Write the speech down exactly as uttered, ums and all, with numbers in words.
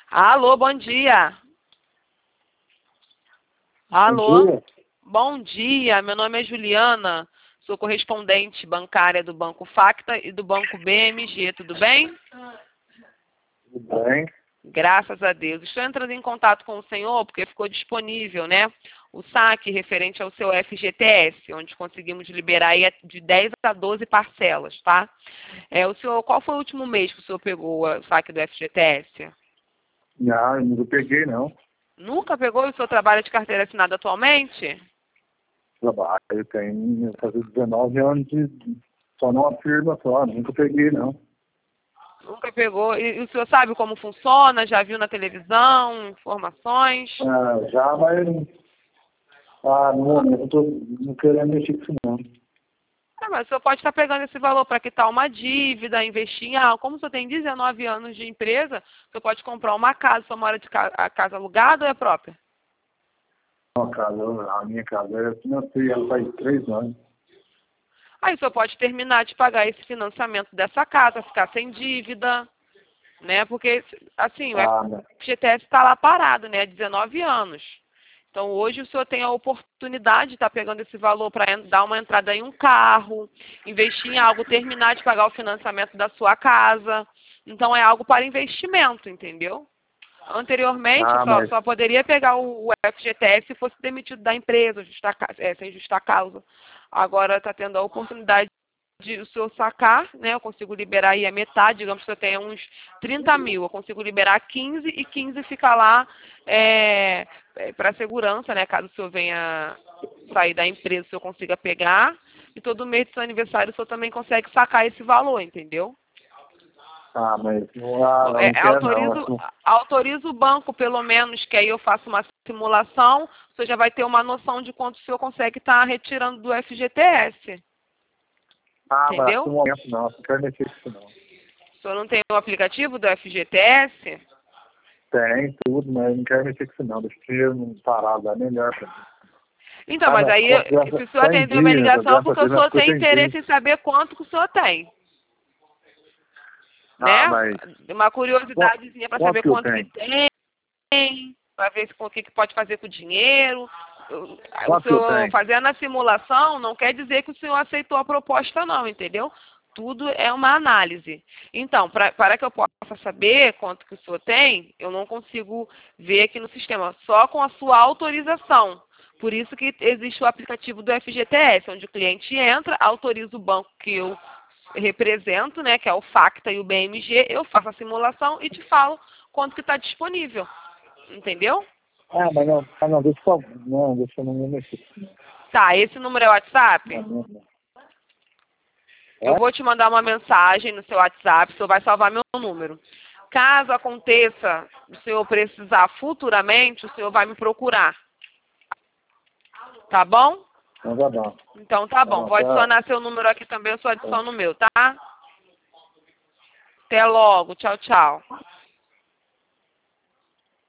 Alô, bom dia. Bom Alô, dia. bom dia. Meu nome é Juliana, sou correspondente bancária do Banco Facta e do Banco B M G, tudo bem? Tudo bem? Graças a Deus. Estou entrando em contato com o senhor porque ficou disponível, né, o saque referente ao seu F G T S, onde conseguimos liberar aí de dez a doze parcelas, tá? É, o senhor, qual foi o último mês que o senhor pegou o saque do F G T S? Não, eu não peguei, não. Nunca pegou e o senhor trabalha de carteira assinada atualmente? Trabalho, eu tenho fazer dezenove anos de só numa firma só, nunca peguei, não. Nunca pegou. E, e o senhor sabe como funciona? Já viu na televisão, informações? Ah, já, mas ah, no momento eu tô não querendo mexer com isso, não. Ah, mas o senhor pode estar pegando esse valor para quitar uma dívida, investir em algo. Como o senhor tem dezenove anos de empresa, o senhor pode comprar uma casa. O senhor mora de ca a casa alugada ou é própria? A casa, a minha casa, eu financei ela faz três anos. Aí o senhor pode terminar de pagar esse financiamento dessa casa, ficar sem dívida, né? Porque, assim, o Ah, né? F G T S está lá parado, né? Há dezenove anos. Então, hoje o senhor tem a oportunidade de estar pegando esse valor para dar uma entrada em um carro, investir em algo, terminar de pagar o financiamento da sua casa. Então, é algo para investimento, entendeu? Anteriormente, Ah, só, mas, só poderia pegar o, o F G T S se fosse demitido da empresa, justa, é, sem justa causa. Agora está tendo a oportunidade de o senhor sacar, né? Eu consigo liberar aí a metade, digamos que eu tenha uns trinta mil, eu consigo liberar quinze e quinze fica lá é, é, para segurança, né? Caso o senhor venha sair da empresa, o senhor consiga pegar. E todo mês do seu aniversário o senhor também consegue sacar esse valor, entendeu? ah, mas não, ah, não, É, não quero, não. autorizo, Assim, autorizo o banco, pelo menos, que aí eu faço uma simulação, o senhor já vai ter uma noção de quanto o senhor consegue estar retirando do F G T S. ah, mas no Entendeu? momento não, não quero mexer com isso, não. O senhor não tem o aplicativo do F G T S? Tem tudo, mas não quero mexer com isso, não. Deixa o dinheiro parado, é melhor pra mim. Então, Ah, mas minhas aí, contas, se graças, o senhor tá em atendeu minha dia, ligação, é graças a porque o Deus, minhas senhor coisas tem tá em dia. interesse em saber quanto que o senhor tem. Ah, Né? mas Uma quanto, curiosidadezinha para quanto saber que eu quanto que tenho? tem, para ver se, o que, que pode fazer com o dinheiro. O Quanto que eu senhor tenho? fazendo a simulação não quer dizer que o senhor aceitou a proposta, não, entendeu? Tudo é uma análise. Então, pra, para que eu possa saber quanto que o senhor tem, eu não consigo ver aqui no sistema, só com a sua autorização. Por isso que existe o aplicativo do F G T S, onde o cliente entra, autoriza o banco que eu represento, né, que é o Facta e o B M G, eu faço a simulação e te falo quanto que está disponível. Entendeu? Ah, mas não, ah, não, deixa eu, não, deixa eu não me mexer. Tá, esse número é o Não, WhatsApp? não, não. Eu É? vou te mandar uma mensagem no seu WhatsApp, o senhor vai salvar meu número. Caso aconteça o senhor precisar futuramente, o senhor vai me procurar. Tá bom? Não dá bom. Então tá Tá bom. bom, Vou tá. adicionar seu número aqui também, eu só Tá. adiciono o meu, tá? Até logo. Tchau, tchau.